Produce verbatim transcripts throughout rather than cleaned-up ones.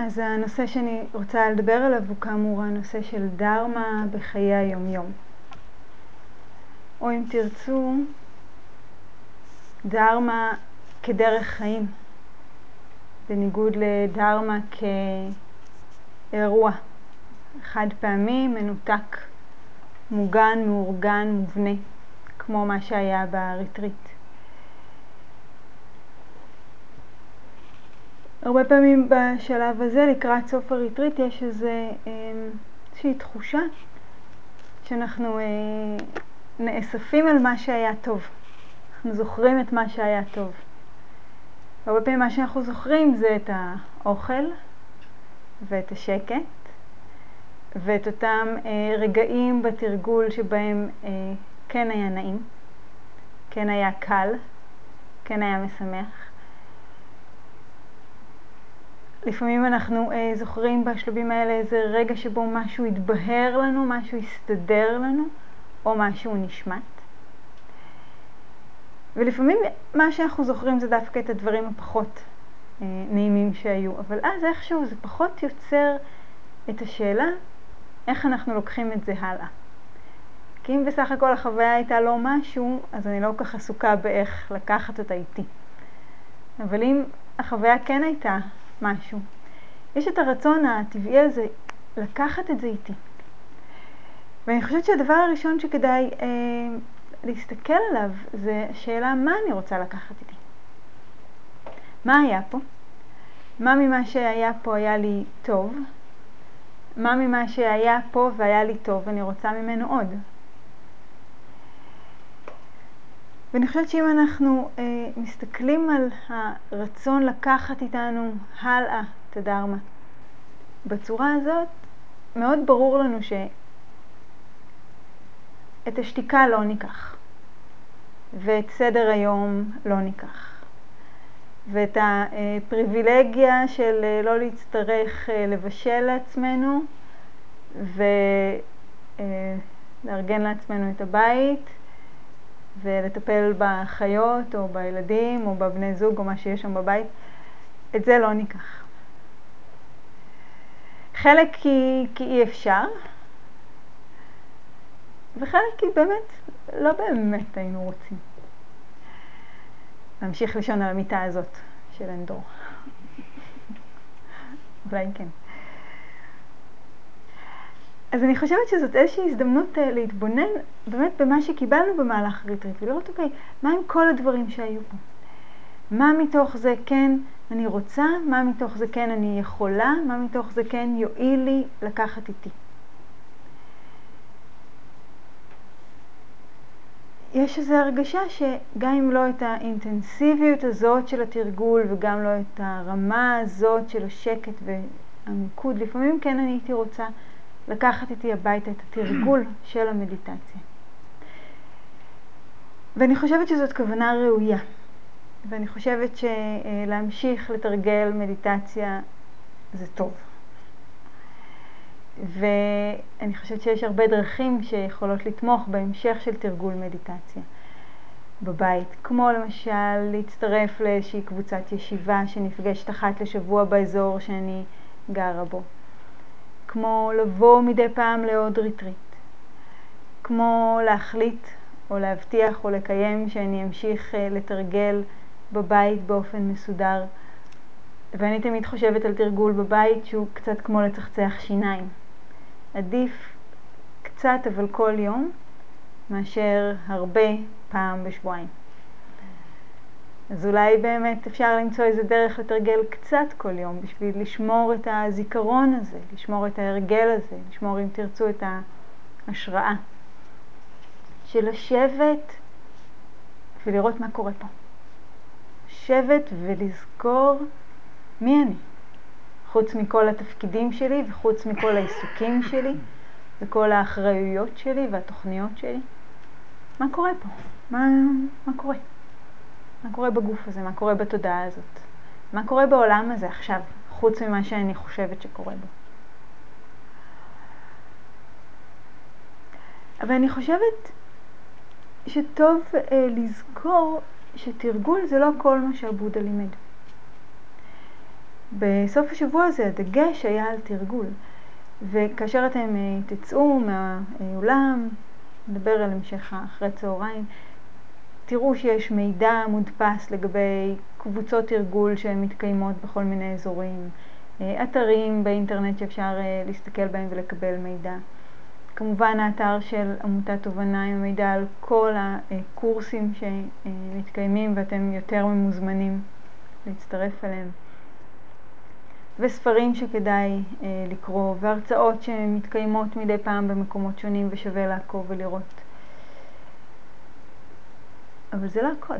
אז הנושא שאני רוצה לדבר עליו הוא כאמור הנושא של דרמה בחיי היום-יום. או אם תרצו, דרמה כדרך חיים, בניגוד לדרמה כאירוע, חד פעמי, מנותק, מוגן, מאורגן, מובנה, כמו מה שהיה בריטריט. הרבה פעמים בשלב הזה, לקראת סוף הריטריט, יש איזה, איזושהי תחושה שאנחנו נאספים על מה שהיה טוב. אנחנו זוכרים את מה שהיה טוב. הרבה פעמים מה שאנחנו זוכרים זה את האוכל ואת השקט ואת אותם רגעים בתרגול שבהם כן היה נעים, כן היה קל, כן היה משמח. לפעמים אנחנו אה, זוכרים בשלבים האלה איזה רגע שבו משהו התבהר לנו, משהו הסתדר לנו, או משהו נשמט. ולפעמים מה שאנחנו זוכרים זה דווקא את הדברים הפחות אה, נעימים שהיו. אבל אז איכשהו זה פחות יוצר את השאלה איך אנחנו לוקחים את זה הלאה. כי אם בסך הכל החוויה הייתה לא משהו, אז אני לא כל כך עסוקה באיך לקחת אותה איתי. אבל אם החוויה כן הייתה משהו, יש את הרצון הטבעי הזה לקחת את זה איתי. ואני חושבת שהדבר הראשון שכדאי אה, להסתכל עליו זה השאלה מה אני רוצה לקחת איתי. מה היה פה? מה ממה שהיה פה היה לי טוב? מה ממה שהיה פה והיה לי טוב אני רוצה ממנו עוד? ואני חושבת שאם אנחנו אה, מסתכלים על הרצון לקחת איתנו הלאה את הדרמה, בצורה הזאת מאוד ברור לנו שאת השתיקה לא ניקח, ואת סדר היום לא ניקח, ואת הפריבילגיה של לא להצטרך לבשל לעצמנו ולארגן לעצמנו את הבית, ולטפל בחיות או בילדים או בבני זוג או מה שיש שם בבית, את זה לא ניקח. חלק כי, כי אי אפשר, וחלק כי באמת, לא באמת היינו רוצים. נמשיך לישון על המיטה הזאת של אנדור. אולי כן. אז אני חושבת שזאת איזושהי הזדמנות להתבונן באמת במה שקיבלנו במהלך הריטריט, ולראות, אוקיי, מה עם כל הדברים שהיו פה? מה מתוך זה כן אני רוצה, מה מתוך זה כן אני יכולה, מה מתוך זה כן יועיל לי לקחת איתי. יש איזו הרגשה שגם אם לא את האינטנסיביות הזאת של התרגול, וגם לא את הרמה הזאת של השקט והמיקוד, לפעמים כן אני הייתי רוצה לקחת איתי הביתה את התרגול של המדיטציה. ואני חושבת שזאת כוונה ראויה. ואני חושבת שלהמשיך לתרגל מדיטציה זה טוב. ואני חושבת שיש הרבה דרכים שיכולות לתמוך בהמשך של תרגול מדיטציה בבית. כמו למשל להצטרף לאיזושהי קבוצת ישיבה שנפגשת אחת לשבוע באזור שאני גרה בו. כמו לבוא מדי פעם לעוד ריטריט. כמו להחליט או להבטיח או לקיים שאני אמשיך לתרגל בבית באופן מסודר. ואני תמיד חושבת על תרגול בבית שהוא קצת כמו לצחצח שיניים. עדיף קצת אבל כל יום מאשר הרבה פעם בשבועיים. אז אולי באמת אפשר למצוא איזה דרך לתרגל קצת כל יום בשביל לשמור את הזיכרון הזה, לשמור את ההרגל הזה, לשמור אם תרצו את ההשראה של לשבת ולראות מה קורה פה. לשבת ולזכור מי אני, חוץ מכל התפקידים שלי וחוץ מכל העיסוקים שלי וכל האחריויות שלי והתוכניות שלי. מה קורה פה? מה, מה קורה? מה קורה בגוף הזה? מה קורה בתודעה הזאת? מה קורה בעולם הזה עכשיו, חוץ ממה שאני חושבת שקורה בו? אבל אני חושבת שטוב אה, לזכור שתרגול זה לא כל מה שהבודה לימד. בסוף השבוע הזה הדגש היה על תרגול. וכאשר אתם תצאו מהאולם, נדבר על המשך אחרי צהריים, תראו שיש מידע מודפס לגבי קבוצות תרגול שמתקיימות בכל מיני אזורים, אתרים באינטרנט שאפשר להסתכל בהם ולקבל מידע. כמובן האתר של עמותת תובנה עם מידע על כל הקורסים שמתקיימים ואתם יותר ממוזמנים להצטרף אליהם. וספרים שכדאי אה, לקרוא, והרצאות שמתקיימות מדי פעם במקומות שונים ושווה לעקוב ולראות. אבל זה לא הכל.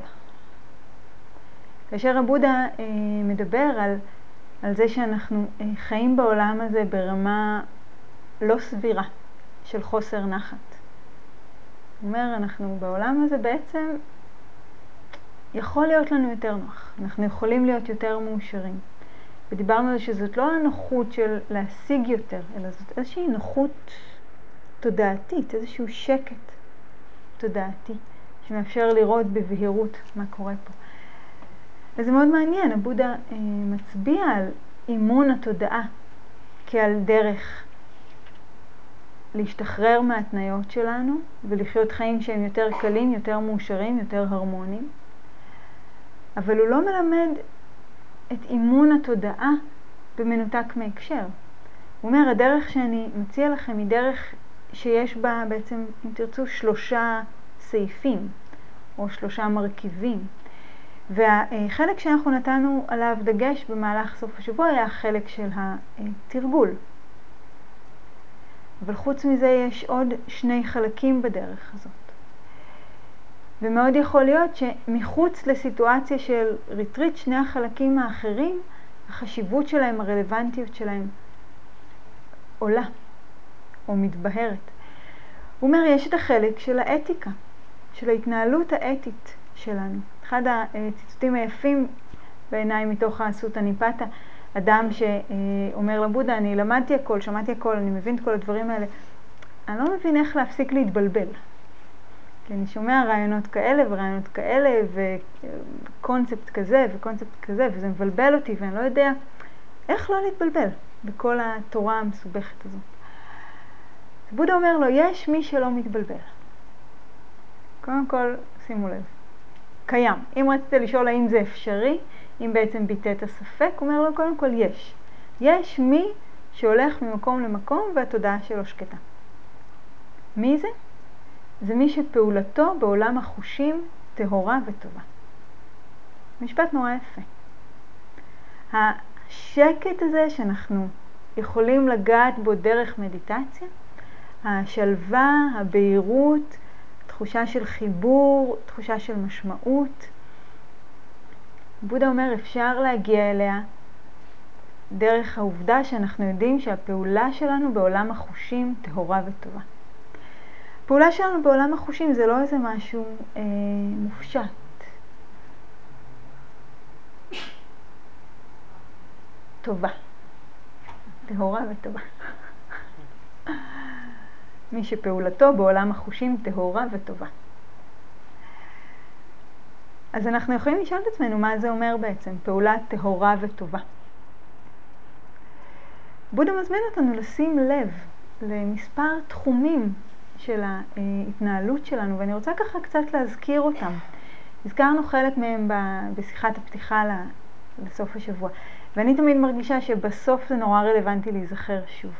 כאשר הבודה אה, מדבר על, על זה שאנחנו אה, חיים בעולם הזה ברמה לא סבירה של חוסר נחת. הוא אומר, אנחנו בעולם הזה בעצם יכול להיות לנו יותר נוח. אנחנו יכולים להיות יותר מאושרים. ודיברנו על זה שזאת לא הנוחות של להשיג יותר, אלא זאת איזושהי נוחות תודעתית, איזשהו שקט תודעתי, שמאפשר לראות בבהירות מה קורה פה. וזה מאוד מעניין, הבודה אה, מצביע על אימון התודעה כעל דרך להשתחרר מהתניות שלנו ולחיות חיים שהם יותר קלים, יותר מאושרים, יותר הרמוניים. אבל הוא לא מלמד את אימון התודעה במנותק מהקשר. הוא אומר, הדרך שאני מציע לכם היא דרך שיש בה בעצם, אם תרצו, שלושה סעיפים או שלושה מרכיבים. והחלק שאנחנו נתנו עליו דגש במהלך סוף השבוע היה החלק של התרגול. אבל חוץ מזה יש עוד שני חלקים בדרך הזאת. ומאוד יכול להיות שמחוץ לסיטואציה של ריטריט, שני החלקים האחרים, החשיבות שלהם, הרלוונטיות שלהם, עולה או מתבהרת. הוא אומר, יש את החלק של האתיקה, של ההתנהלות האתית שלנו. אחד הציטוטים היפים בעיניי מתוך הסוטה ניפתה, אדם שאומר לבודה, אני למדתי הכל, שמעתי הכל, אני מבין את כל הדברים האלה. אני לא מבין איך להפסיק להתבלבל. כי אני שומע רעיונות כאלה ורעיונות כאלה וקונספט כזה וקונספט כזה, וזה מבלבל אותי ואני לא יודע איך לא להתבלבל בכל התורה המסובכת הזאת. בודה אומר לו, יש מי שלא מתבלבל. קודם כל, שימו לב, קיים. אם רצית לשאול האם זה אפשרי, אם בעצם ביטאת הספק, הוא אומר לו, קודם כל יש. יש מי שהולך ממקום למקום והתודעה שלו שקטה. מי זה? זה מי שפעולתו בעולם החושים טהורה וטובה. משפט נורא יפה. השקט הזה שאנחנו יכולים לגעת בו דרך מדיטציה, השלווה, הבהירות, תחושה של חיבור, תחושה של משמעות. בודה אומר, אפשר להגיע אליה דרך העובדה שאנחנו יודעים שהפעולה שלנו בעולם החושים טהורה וטובה. הפעולה שלנו בעולם החושים זה לא איזה משהו אה, מופשט. טובה. טהורה וטובה. מי שפעולתו בעולם החושים טהורה וטובה. אז אנחנו יכולים לשאול את עצמנו מה זה אומר בעצם, פעולה טהורה וטובה. בודה מזמין אותנו לשים לב למספר תחומים של ההתנהלות שלנו, ואני רוצה ככה קצת להזכיר אותם. הזכרנו חלק מהם בשיחת הפתיחה לסוף השבוע, ואני תמיד מרגישה שבסוף זה נורא רלוונטי להיזכר שוב.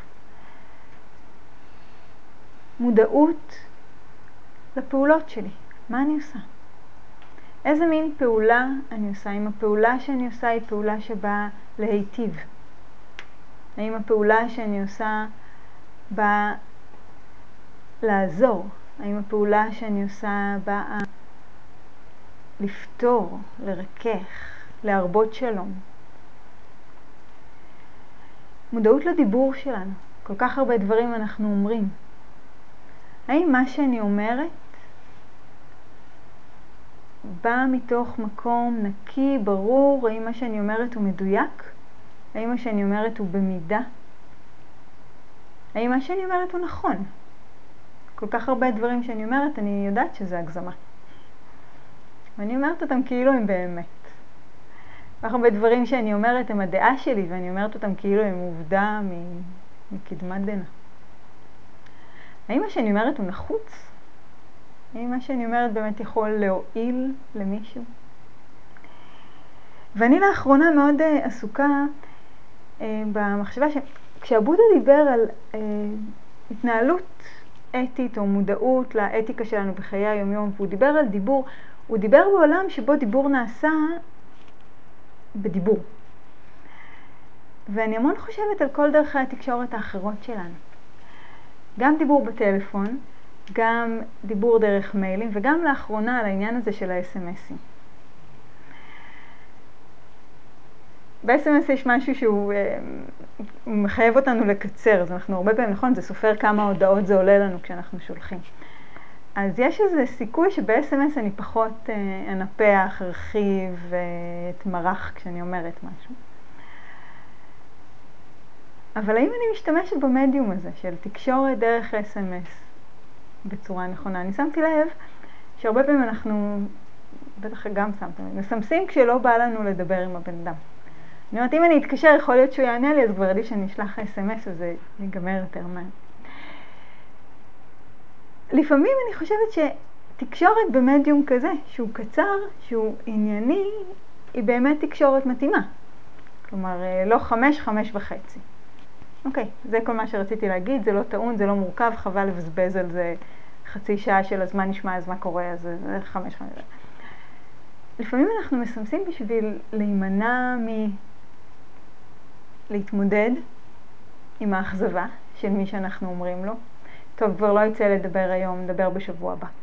מודעות לפעולות שלי. מה אני עושה? איזה מין פעולה אני עושה? אם הפעולה שאני עושה היא פעולה שבאה להיטיב? האם הפעולה שאני עושה באה לעזור? האם הפעולה שאני עושה באה לפתור, לרכך, להרבות שלום? מודעות לדיבור שלנו. כל כך הרבה דברים אנחנו אומרים. האם מה שאני אומרת בא מתוך מקום נקי, ברור? האם מה שאני אומרת הוא מדויק? האם מה שאני אומרת הוא במידה? האם מה שאני אומרת הוא נכון? כל כך הרבה דברים שאני אומרת, אני יודעת שזה הגזמה. ואני אומרת אותם כאילו הם באמת. הרבה דברים שאני אומרת הם הדעה שלי, ואני אומרת אותם כאילו הם עובדה מקדמת דנא. האם מה שאני אומרת הוא נחוץ? האם מה שאני אומרת באמת יכול להועיל למישהו? ואני לאחרונה מאוד uh, עסוקה uh, במחשבה שכשהבודה דיבר על uh, התנהלות אתית או מודעות לאתיקה שלנו בחיי היום-יום, והוא דיבר על דיבור, הוא דיבר בעולם שבו דיבור נעשה בדיבור. ואני המון חושבת על כל דרכי התקשורת האחרות שלנו. גם דיבור בטלפון, גם דיבור דרך מיילים, וגם לאחרונה על העניין הזה של ה-אס אם אסים. ב-אס אם אס יש משהו שהוא הוא מחייב אותנו לקצר, אז אנחנו הרבה פעמים, נכון, זה סופר כמה הודעות זה עולה לנו כשאנחנו שולחים. אז יש איזה סיכוי שב-אס אם אס אני פחות אנפח, ארחיב, אתמרח כשאני אומרת משהו. אבל האם אני משתמשת במדיום הזה של תקשורת דרך אס אם אס בצורה נכונה? אני שמתי לב שהרבה פעמים אנחנו, בטח גם שמתם, מסמסים כשלא בא לנו לדבר עם הבן אדם. אני אומרת, אם אני אתקשר, יכול להיות שהוא יענה לי, אז כבר עדיף שאני אשלח אס אם אס וזה ייגמר יותר מהר. לפעמים אני חושבת שתקשורת במדיום כזה, שהוא קצר, שהוא ענייני, היא באמת תקשורת מתאימה. כלומר, לא חמש, חמש וחצי. אוקיי, זה כל מה שרציתי להגיד, זה לא טעון, זה לא מורכב, חבל לבזבז על זה חצי שעה של הזמן נשמע, אז מה קורה, אז זה חמש, חמש. לפעמים אנחנו מסמסים בשביל להימנע מ... להתמודד עם האכזבה של מי שאנחנו אומרים לו. טוב, כבר לא יצא לדבר היום, נדבר בשבוע הבא.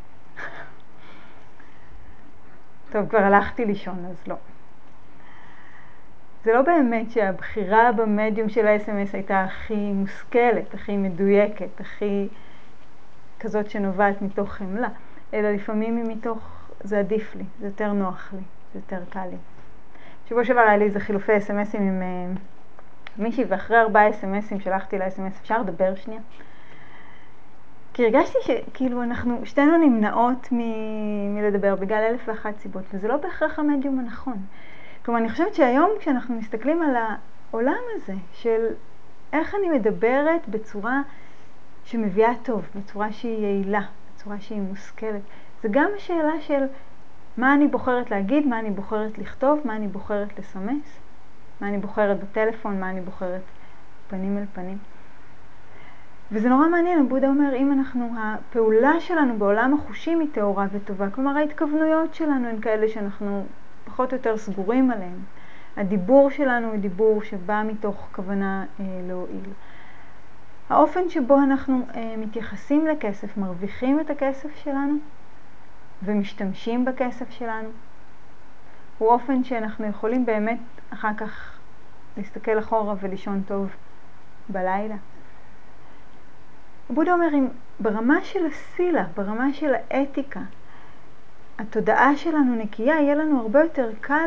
טוב, כבר הלכתי לישון, אז לא. זה לא באמת שהבחירה במדיום של ה-אס אם אס הייתה הכי מושכלת, הכי מדויקת, הכי כזאת שנובעת מתוך חמלה, אלא לפעמים היא מתוך, זה עדיף לי, זה יותר נוח לי, זה יותר קל לי. שבוע שעבר היה לי איזה חילופי אס אם אסים עם uh, מישהי, ואחרי ארבעה אס אם אסים שלחתי ל-אס אם אס, אפשר לדבר שנייה? כי הרגשתי שכאילו אנחנו, שתינו נמנעות מ- מלדבר בגלל אלף ואחת סיבות, וזה לא בהכרח המדיום הנכון. כלומר, אני חושבת שהיום כשאנחנו מסתכלים על העולם הזה, של איך אני מדברת בצורה שמביאה טוב, בצורה שהיא יעילה, בצורה שהיא מושכלת, זה גם השאלה של מה אני בוחרת להגיד, מה אני בוחרת לכתוב, מה אני בוחרת לסמס, מה אני בוחרת בטלפון, מה אני בוחרת פנים אל פנים. וזה נורא מעניין, הבודה אומר, אם אנחנו, הפעולה שלנו בעולם החושים היא טהורה וטובה, כלומר ההתכוונויות שלנו הן כאלה שאנחנו פחות או יותר סגורים עליהם. הדיבור שלנו הוא דיבור שבא מתוך כוונה אה, להועיל. האופן שבו אנחנו אה, מתייחסים לכסף, מרוויחים את הכסף שלנו ומשתמשים בכסף שלנו, הוא אופן שאנחנו יכולים באמת אחר כך להסתכל אחורה ולישון טוב בלילה. הבודה אומר, אם ברמה של הסילה, ברמה של האתיקה, התודעה שלנו נקייה, יהיה לנו הרבה יותר קל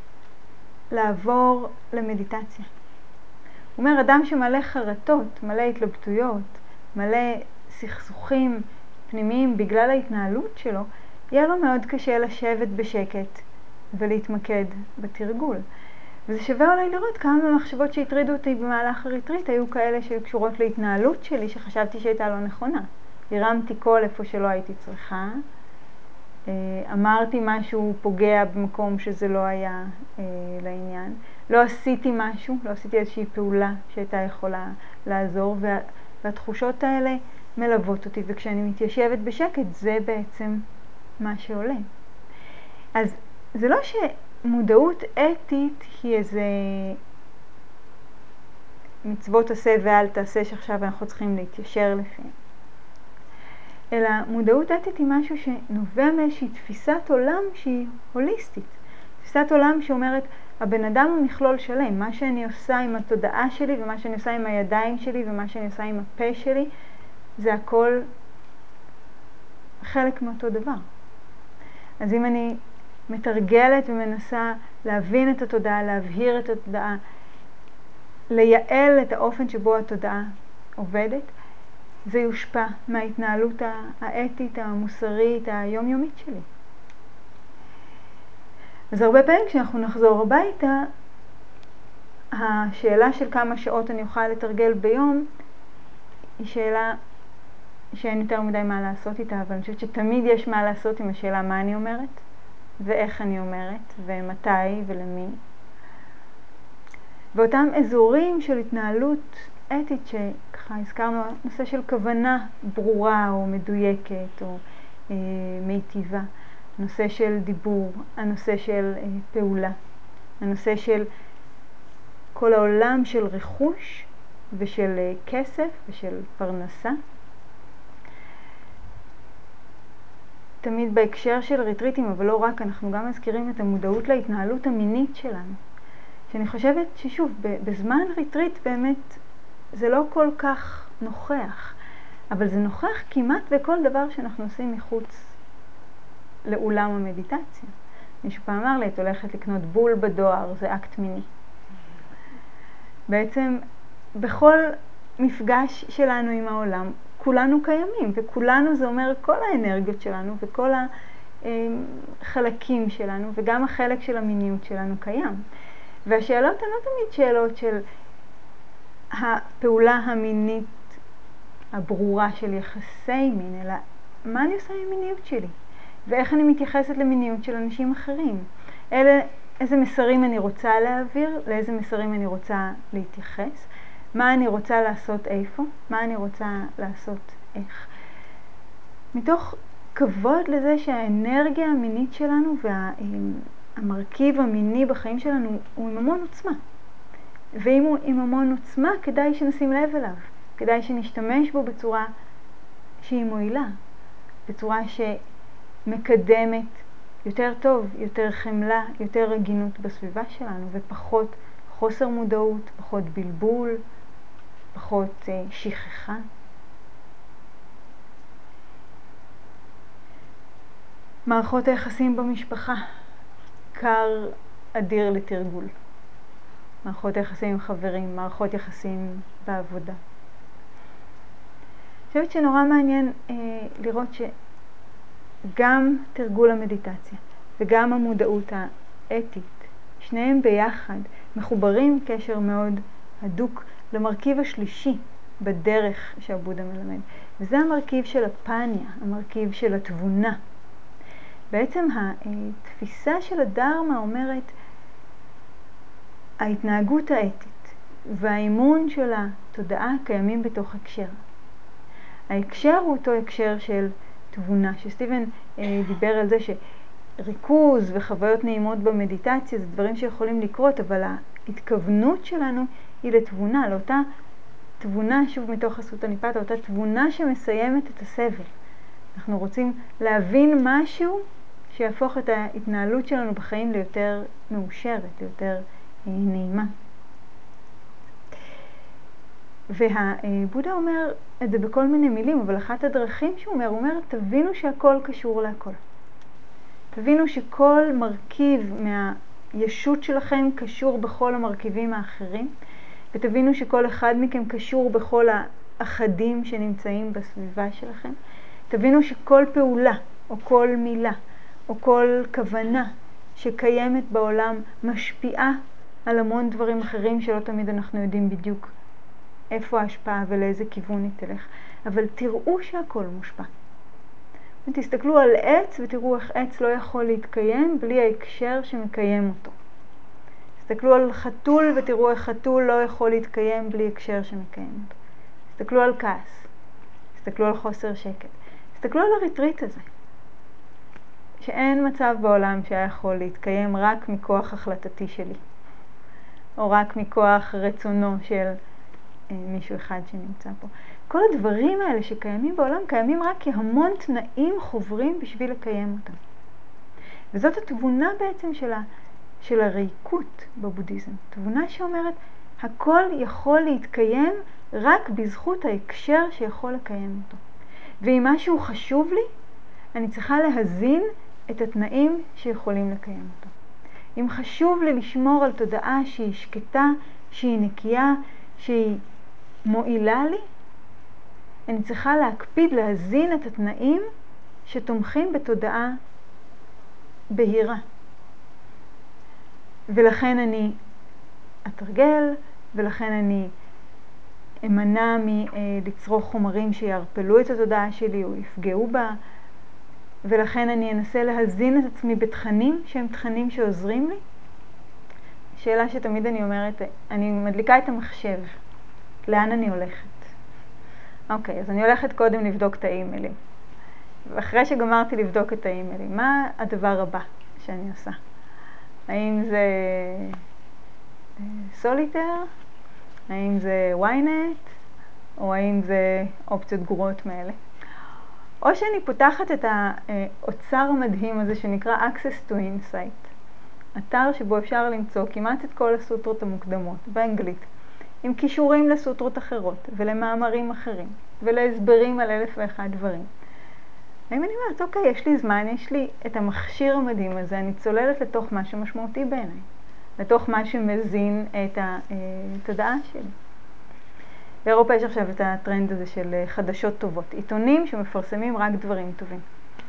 לעבור למדיטציה. הוא אומר, אדם שמלא חרטות, מלא התלבטויות, מלא סכסוכים פנימיים בגלל ההתנהלות שלו, יהיה לו מאוד קשה לשבת בשקט ולהתמקד בתרגול. וזה שווה אולי לראות כמה מהמחשבות שהטרידו אותי במהלך הריטריט היו כאלה שקשורות להתנהלות שלי שחשבתי שהייתה לא נכונה. הרמתי קול איפה שלא הייתי צריכה, אמרתי משהו פוגע במקום שזה לא היה אה, לעניין, לא עשיתי משהו, לא עשיתי איזושהי פעולה שהייתה יכולה לעזור, וה, והתחושות האלה מלוות אותי, וכשאני מתיישבת בשקט זה בעצם מה שעולה. אז זה לא שמודעות אתית היא איזה מצוות עשה ואל תעשה שעכשיו אנחנו צריכים להתיישר לפיהם. אלא מודעות אתית היא משהו שנובע מאיזושהי תפיסת עולם שהיא הוליסטית. תפיסת עולם שאומרת, הבן אדם הוא מכלול שלם. מה שאני עושה עם התודעה שלי ומה שאני עושה עם הידיים שלי ומה שאני עושה עם הפה שלי, זה הכל חלק מאותו דבר. אז אם אני מתרגלת ומנסה להבין את התודעה, להבהיר את התודעה, לייעל את האופן שבו התודעה עובדת, זה יושפע מההתנהלות האתית, המוסרית, היומיומית שלי. אז הרבה פעמים כשאנחנו נחזור הביתה, השאלה של כמה שעות אני אוכל לתרגל ביום, היא שאלה שאין יותר מדי מה לעשות איתה, אבל אני חושבת שתמיד יש מה לעשות עם השאלה מה אני אומרת, ואיך אני אומרת, ומתי ולמי. ואותם אזורים של התנהלות אתית שככה הזכרנו, נושא של כוונה ברורה או מדויקת או אה, מיטיבה, נושא של דיבור, הנושא של אה, פעולה, הנושא של כל העולם של רכוש ושל אה, כסף ושל פרנסה. תמיד בהקשר של ריטריטים, אבל לא רק, אנחנו גם מזכירים את המודעות להתנהלות המינית שלנו. שאני חושבת ששוב, בזמן ריטריט באמת זה לא כל כך נוכח, אבל זה נוכח כמעט בכל דבר שאנחנו עושים מחוץ לאולם המדיטציה. מישהו פעם אמר לי, את הולכת לקנות בול בדואר, זה אקט מיני. בעצם בכל מפגש שלנו עם העולם, כולנו קיימים, וכולנו זה אומר כל האנרגיות שלנו וכל החלקים שלנו, וגם החלק של המיניות שלנו קיים. והשאלות הן לא תמיד שאלות של הפעולה המינית הברורה של יחסי מין, אלא מה אני עושה עם מיניות שלי? ואיך אני מתייחסת למיניות של אנשים אחרים? אלה, איזה מסרים אני רוצה להעביר, לאיזה מסרים אני רוצה להתייחס, מה אני רוצה לעשות איפה, מה אני רוצה לעשות איך. מתוך כבוד לזה שהאנרגיה המינית שלנו והמרכיב המיני בחיים שלנו הוא עם המון עוצמה. ואם הוא עם המון עוצמה, כדאי שנשים לב אליו. כדאי שנשתמש בו בצורה שהיא מועילה, בצורה שמקדמת יותר טוב, יותר חמלה, יותר רגינות בסביבה שלנו, ופחות חוסר מודעות, פחות בלבול, פחות uh, שכחה. מערכות היחסים במשפחה, קר אדיר לתרגול. מערכות יחסים עם חברים, מערכות יחסים בעבודה. אני חושבת שנורא מעניין אה, לראות שגם תרגול המדיטציה וגם המודעות האתית, שניהם ביחד מחוברים קשר מאוד הדוק למרכיב השלישי בדרך שהבודה מלמד. וזה המרכיב של הפניה, המרכיב של התבונה. בעצם התפיסה של הדרמה אומרת, ההתנהגות האתית והאימון של התודעה קיימים בתוך הקשר. ההקשר הוא אותו הקשר של תבונה, שסטיבן אה, דיבר על זה שריכוז וחוויות נעימות במדיטציה זה דברים שיכולים לקרות, אבל ההתכוונות שלנו היא לתבונה, לאותה תבונה, שוב מתוך הסוטניפתה, אותה תבונה שמסיימת את הסבל. אנחנו רוצים להבין משהו שיהפוך את ההתנהלות שלנו בחיים ליותר מאושרת, ליותר נעימה. והבודה אומר את זה בכל מיני מילים, אבל אחת הדרכים שהוא אומר, הוא אומר, תבינו שהכל קשור להכל. תבינו שכל מרכיב מהישות שלכם קשור בכל המרכיבים האחרים, ותבינו שכל אחד מכם קשור בכל האחדים שנמצאים בסביבה שלכם. תבינו שכל פעולה, או כל מילה, או כל כוונה שקיימת בעולם משפיעה על המון דברים אחרים שלא תמיד אנחנו יודעים בדיוק איפה ההשפעה ולאיזה כיוון היא תלך. אבל תראו שהכל מושפע. ותסתכלו על עץ ותראו איך עץ לא יכול להתקיים בלי ההקשר שמקיים אותו. תסתכלו על חתול ותראו איך חתול לא יכול להתקיים בלי הקשר שמקיים אותו. תסתכלו על כעס. תסתכלו על חוסר שקט. תסתכלו על הריטריט הזה. שאין מצב בעולם שהיה יכול להתקיים רק מכוח החלטתי שלי. או רק מכוח רצונו של אה, מישהו אחד שנמצא פה. כל הדברים האלה שקיימים בעולם קיימים רק כי המון תנאים חוברים בשביל לקיים אותם. וזאת התבונה בעצם של, ה, של הריקות בבודהיזם. תבונה שאומרת, הכל יכול להתקיים רק בזכות ההקשר שיכול לקיים אותו. ואם משהו חשוב לי, אני צריכה להזין את התנאים שיכולים לקיים אותו. אם חשוב לי לשמור על תודעה שהיא שקטה, שהיא נקייה, שהיא מועילה לי, אני צריכה להקפיד להזין את התנאים שתומכים בתודעה בהירה. ולכן אני אתרגל, ולכן אני אמנע מלצרוך חומרים שיערפלו את התודעה שלי או יפגעו בה, ולכן אני אנסה להזין את עצמי בתכנים שהם תכנים שעוזרים לי. שאלה שתמיד אני אומרת, אני מדליקה את המחשב, לאן אני הולכת? אוקיי, אז אני הולכת קודם לבדוק את האימיילים. ואחרי שגמרתי לבדוק את האימיילים, מה הדבר הבא שאני עושה? האם זה סוליטר? האם זה וויינט? או האם זה אופציות גרועות מאלה? או שאני פותחת את האוצר המדהים הזה שנקרא Access to Insight. אתר שבו אפשר למצוא כמעט את כל הסוטרות המוקדמות באנגלית, עם קישורים לסוטרות אחרות ולמאמרים אחרים ולהסברים על אלף ואחד דברים. ואם אני אומרת, אוקיי, יש לי זמן, יש לי את המכשיר המדהים הזה, אני צוללת לתוך משהו משמעותי בעיניי, לתוך מה שמזין את התודעה שלי. באירופה יש עכשיו את הטרנד הזה של חדשות טובות, עיתונים שמפרסמים רק דברים טובים.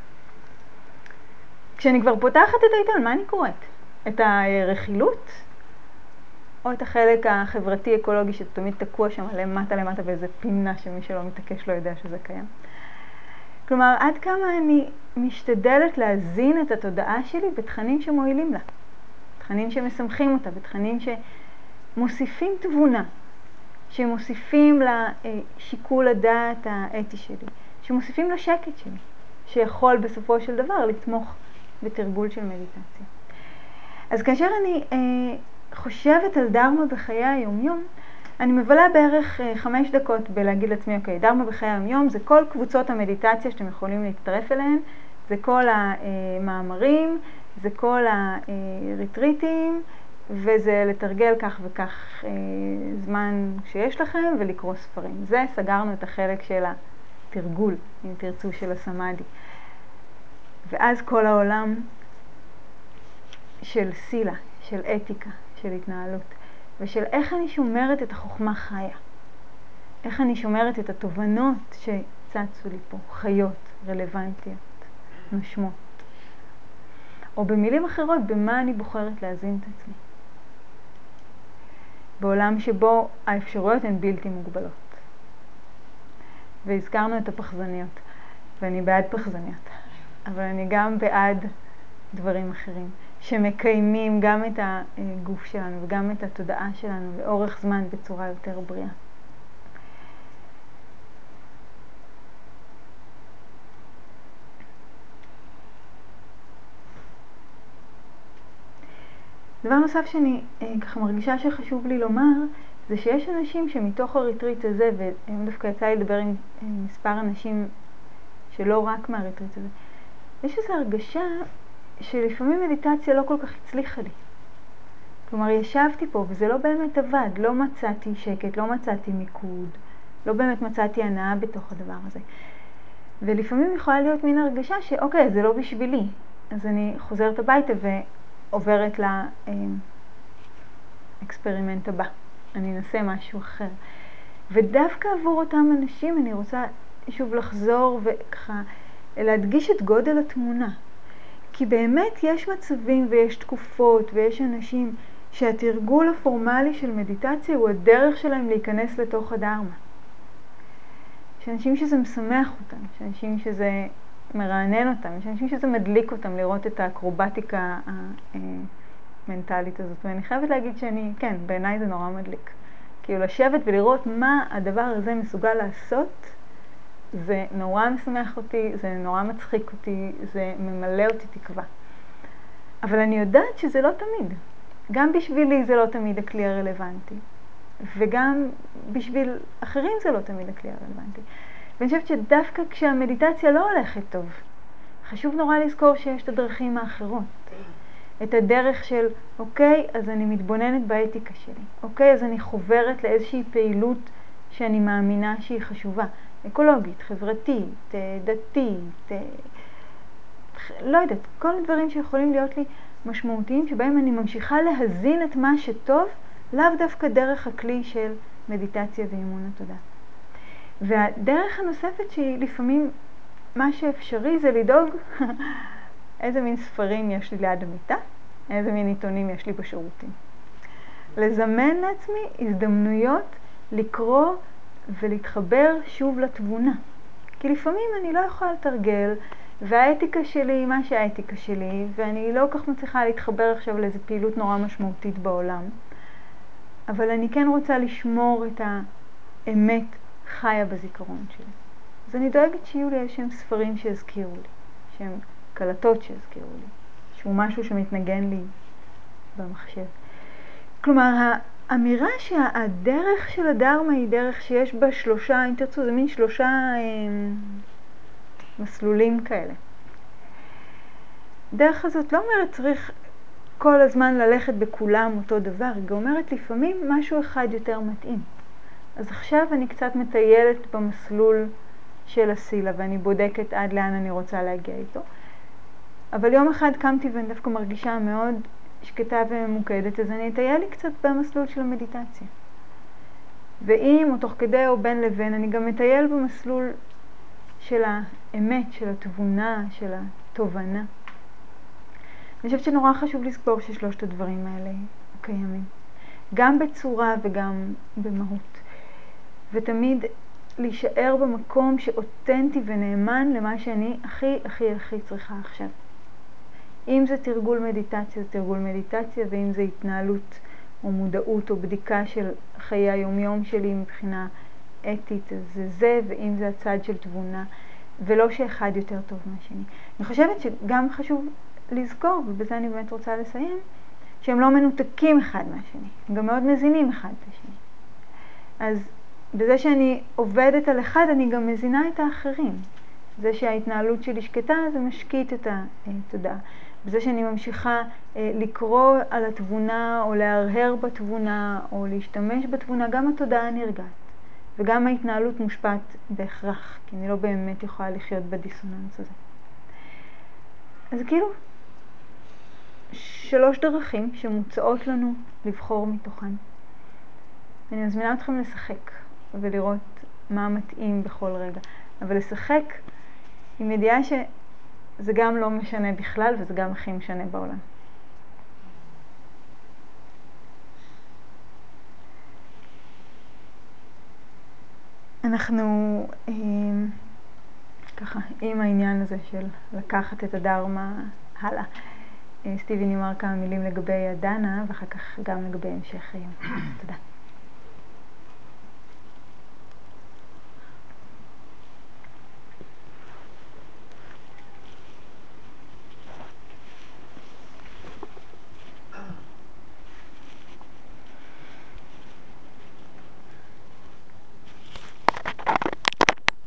כשאני כבר פותחת את העיתון, מה אני קוראת? את הרכילות? או את החלק החברתי-אקולוגי שתמיד תקוע שם למטה למטה באיזה פינה שמי שלא מתעקש לא יודע שזה קיים. כלומר, עד כמה אני משתדלת להזין את התודעה שלי בתכנים שמועילים לה. תכנים שמשמחים אותה, בתכנים שמוסיפים תבונה, שמוסיפים לשיקול הדעת האתי שלי, שמוסיפים לשקט שלי, שיכול בסופו של דבר לתמוך בתרגול של מדיטציה. אז כאשר אני אה, חושבת על דרמה בחיי היומיום, אני מבלה בערך אה, חמש דקות בלהגיד לעצמי, אוקיי, דרמה בחיי היומיום זה כל קבוצות המדיטציה שאתם יכולים להצטרף אליהן, זה כל המאמרים, זה כל הריטריטים, וזה לתרגל כך וכך אה, זמן שיש לכם ולקרוא ספרים. זה סגרנו את החלק של התרגול, אם תרצו, של הסמאדי. ואז כל העולם של סילה, של אתיקה, של התנהלות, ושל איך אני שומרת את החוכמה חיה. איך אני שומרת את התובנות שצצו לי פה, חיות, רלוונטיות, נושמות. או במילים אחרות, במה אני בוחרת להזין את עצמי. בעולם שבו האפשרויות הן בלתי מוגבלות. והזכרנו את הפחזניות, ואני בעד פחזניות, אבל אני גם בעד דברים אחרים, שמקיימים גם את הגוף שלנו וגם את התודעה שלנו לאורך זמן בצורה יותר בריאה. דבר נוסף שאני ככה מרגישה שחשוב לי לומר, זה שיש אנשים שמתוך הריטריט הזה, והיום דווקא יצא לי לדבר עם מספר אנשים שלא רק מהריטריט הזה, יש איזו הרגשה שלפעמים מדיטציה לא כל כך הצליחה לי. כלומר, ישבתי פה וזה לא באמת עבד, לא מצאתי שקט, לא מצאתי מיקוד, לא באמת מצאתי הנאה בתוך הדבר הזה. ולפעמים יכולה להיות מין הרגשה שאוקיי, זה לא בשבילי, אז אני חוזרת הביתה ועוברת לאקספרימנט הבא. אני אנסה משהו אחר. ודווקא עבור אותם אנשים אני רוצה שוב לחזור וככה להדגיש את גודל התמונה. כי באמת יש מצבים ויש תקופות ויש אנשים שהתרגול הפורמלי של מדיטציה הוא הדרך שלהם להיכנס לתוך הדרמה. יש אנשים שזה משמח אותם, יש אנשים שזה מרענן אותם, יש אנשים שזה מדליק אותם לראות את האקרובטיקה המנטלית הזאת. ואני חייבת להגיד שאני, כן, בעיניי זה נורא מדליק. כאילו לשבת ולראות מה הדבר הזה מסוגל לעשות, זה נורא משמח אותי, זה נורא מצחיק אותי, זה ממלא אותי תקווה. אבל אני יודעת שזה לא תמיד. גם בשבילי זה לא תמיד הכלי הרלוונטי. וגם בשביל אחרים זה לא תמיד הכלי הרלוונטי. ואני חושבת שדווקא כשהמדיטציה לא הולכת טוב, חשוב נורא לזכור שיש את הדרכים האחרות. את הדרך של, אוקיי, אז אני מתבוננת באתיקה שלי. אוקיי, אז אני חוברת לאיזושהי פעילות שאני מאמינה שהיא חשובה. אקולוגית, חברתית, דתית, לא יודעת, כל הדברים שיכולים להיות לי משמעותיים, שבהם אני ממשיכה להזין את מה שטוב, לאו דווקא דרך הכלי של מדיטציה ואימון התודעה. והדרך הנוספת שהיא לפעמים מה שאפשרי זה לדאוג איזה מין ספרים יש לי ליד המיטה, איזה מין עיתונים יש לי בשירותים. לזמן לעצמי הזדמנויות לקרוא ולהתחבר שוב לתבונה. כי לפעמים אני לא יכולה לתרגל, והאתיקה שלי היא מה שהאתיקה שלי, ואני לא כל כך מצליחה להתחבר עכשיו לאיזו פעילות נורא משמעותית בעולם. אבל אני כן רוצה לשמור את האמת חיה בזיכרון שלי. אז אני דואגת שיהיו לי איזשהם ספרים שיזכירו לי, שהם קלטות שיזכירו לי, שהוא משהו שמתנגן לי במחשב. כלומר, האמירה שהדרך של הדרמה היא דרך שיש בה שלושה, אם תרצו, זה מין שלושה אה, מסלולים כאלה. הדרך הזאת לא אומרת צריך כל הזמן ללכת בכולם אותו דבר, היא אומרת לפעמים משהו אחד יותר מתאים. אז עכשיו אני קצת מטיילת במסלול של הסילה, ואני בודקת עד לאן אני רוצה להגיע איתו. אבל יום אחד קמתי ואני דווקא מרגישה מאוד שקטה וממוקדת, אז אני אטייל לי קצת במסלול של המדיטציה. ואם או תוך כדי או בין לבין, אני גם אטייל במסלול של האמת, של התבונה, של התובנה. אני חושבת שנורא חשוב לזכור ששלושת הדברים האלה קיימים. גם בצורה וגם במהות. ותמיד להישאר במקום שאותנטי ונאמן למה שאני הכי הכי הכי צריכה עכשיו. אם זה תרגול מדיטציה, זה תרגול מדיטציה, ואם זה התנהלות או מודעות או בדיקה של חיי היומיום שלי מבחינה אתית, אז זה זה, ואם זה הצד של תבונה, ולא שאחד יותר טוב מהשני. אני חושבת שגם חשוב לזכור, ובזה אני באמת רוצה לסיים, שהם לא מנותקים אחד מהשני, הם גם מאוד מזינים אחד את השני. אז בזה שאני עובדת על אחד, אני גם מזינה את האחרים. זה שההתנהלות שלי שקטה, זה משקיט את התודעה. בזה שאני ממשיכה לקרוא על התבונה, או להרהר בתבונה, או להשתמש בתבונה, גם התודעה נרגעת. וגם ההתנהלות מושפעת בהכרח, כי אני לא באמת יכולה לחיות בדיסוננס הזה. אז כאילו, שלוש דרכים שמוצאות לנו לבחור מתוכן. אני מזמינה אתכם לשחק ולראות מה מתאים בכל רגע. אבל לשחק עם ידיעה שזה גם לא משנה בכלל וזה גם הכי משנה בעולם. אנחנו אה, ככה עם העניין הזה של לקחת את הדרמה הלאה. סטיבי יאמר כמה מילים לגבי הדנה ואחר כך גם לגבי המשך היום. תודה.